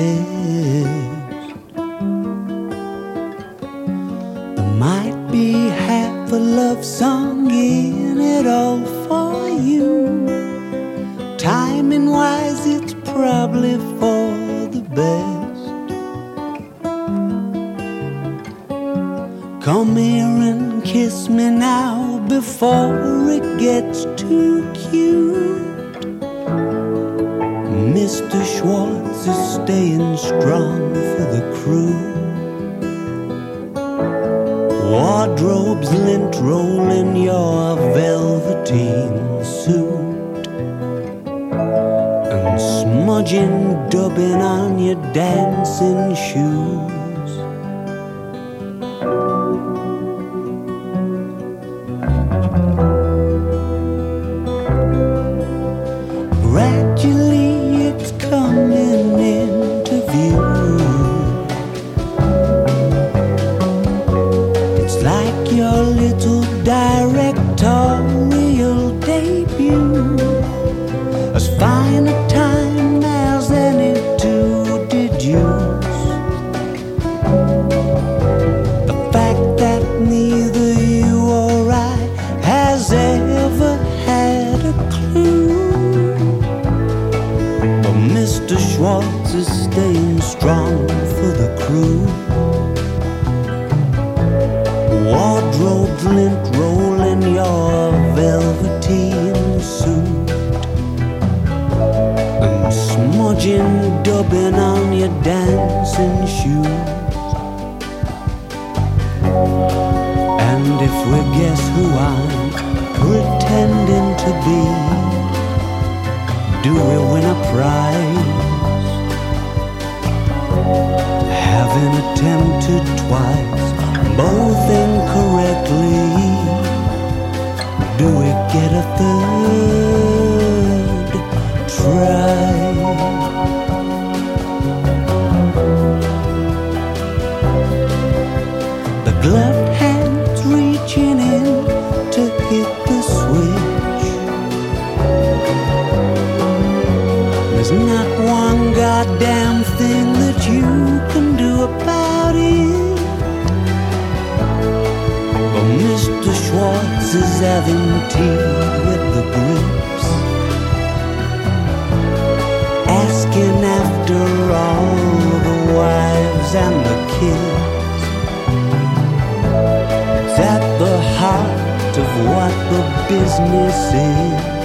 best. There might be half a love song in it all for you. Timing wise, it's probably for the best. Come here and kiss me now before it gets too cute. Mr. Schwartz is staying strong for the crew. Wardrobe's lint roll in your velveteen suit, and smudging dubbing on your dancing shoes. Gradually it's coming into view. It's like your little directorial debut. As fine a time as any to deduce the fact that neither you or I has ever had a clue. Mr. Schwartz is staying strong for the crew. Wardrobe lint roll in your velveteen suit, and smudging dubbing on your dancing shoes. And if we guess who I'm pretending to be, do we win a prize? Having attempted twice, both incorrectly, do we get a third try? The gloved hands reaching in to hit the switch. There's not one goddamn thing that you can do about it. But Mr. Schwartz is having tea with the grips, asking after all the wives and the kids. It's at the heart of what the business is.